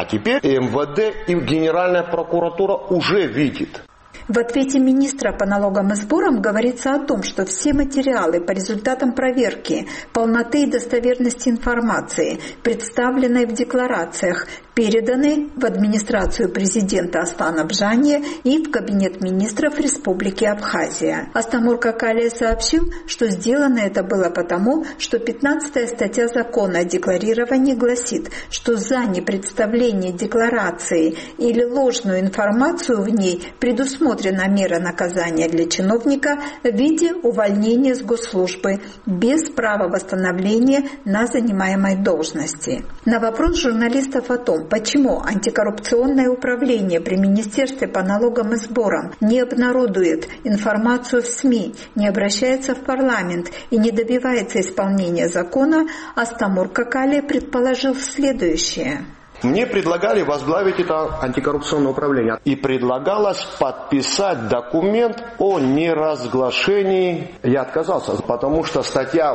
А теперь и МВД, и Генеральная прокуратура уже видит. В ответе министра по налогам и сборам говорится о том, что все материалы по результатам проверки полноты и достоверности информации, представленной в декларациях, переданы в администрацию президента Аслана Бжания и в Кабинет министров Республики Абхазия. Астамур Какалия сообщил, что сделано это было потому, что 15-я статья закона о декларировании гласит, что за непредставление декларации или ложную информацию в ней предусмотрена мера наказания для чиновника в виде увольнения с госслужбы без права восстановления на занимаемой должности. На вопрос журналистов о том, почему антикоррупционное управление при Министерстве по налогам и сборам не обнародует информацию в СМИ, не обращается в парламент и не добивается исполнения закона, Астамур Какалия предположил следующее. Мне предлагали возглавить это антикоррупционное управление. И предлагалось подписать документ о неразглашении. Я отказался, потому что статья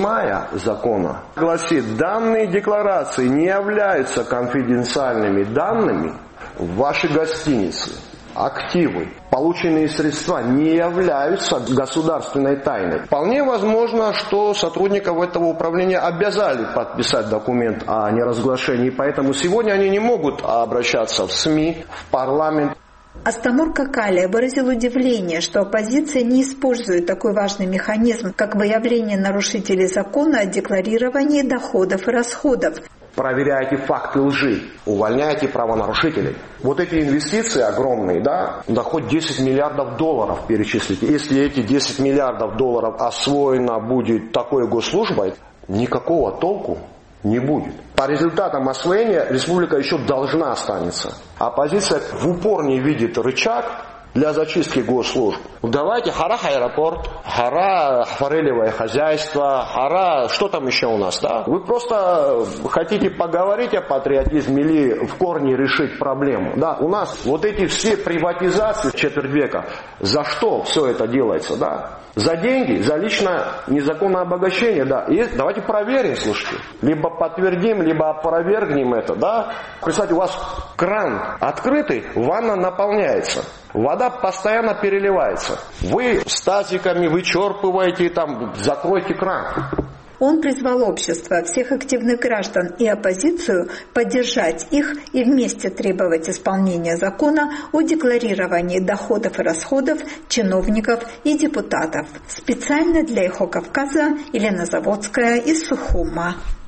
8 закона гласит, данные декларации не являются конфиденциальными данными в вашей гостинице. Активы, полученные средства не являются государственной тайной. Вполне возможно, что сотрудников этого управления обязали подписать документ о неразглашении, поэтому сегодня они не могут обращаться в СМИ, в парламент. Астамур Какалия выразил удивление, что оппозиция не использует такой важный механизм, как выявление нарушителей закона о декларировании доходов и расходов. Проверяете факты лжи, увольняете правонарушителей. Вот эти инвестиции огромные, да хоть 10 миллиардов долларов перечислите. Если эти 10 миллиардов долларов освоено будет такой госслужбой, никакого толку не будет. По результатам освоения республика еще должна останется. Оппозиция в упор не видит рычаг для зачистки госслужб. Давайте хара аэропорт, хара форелевое хозяйство, хара, что там еще у нас, да? Вы просто хотите поговорить о патриотизме или в корне решить проблему, да? У нас вот эти все приватизации четверть века, за что все это делается, да? За деньги, за личное незаконное обогащение, да. И давайте проверим, слушайте. Либо подтвердим, либо опровергнем это, да. Представьте, у вас кран открытый, ванна наполняется. Вода постоянно переливается. Вы с тазиками вычерпываете, там, закройте кран. Он призвал общество, всех активных граждан и оппозицию поддержать их и вместе требовать исполнения закона о декларировании доходов и расходов чиновников и депутатов. Специально для Эхо Кавказа Елена Заводская из Сухума.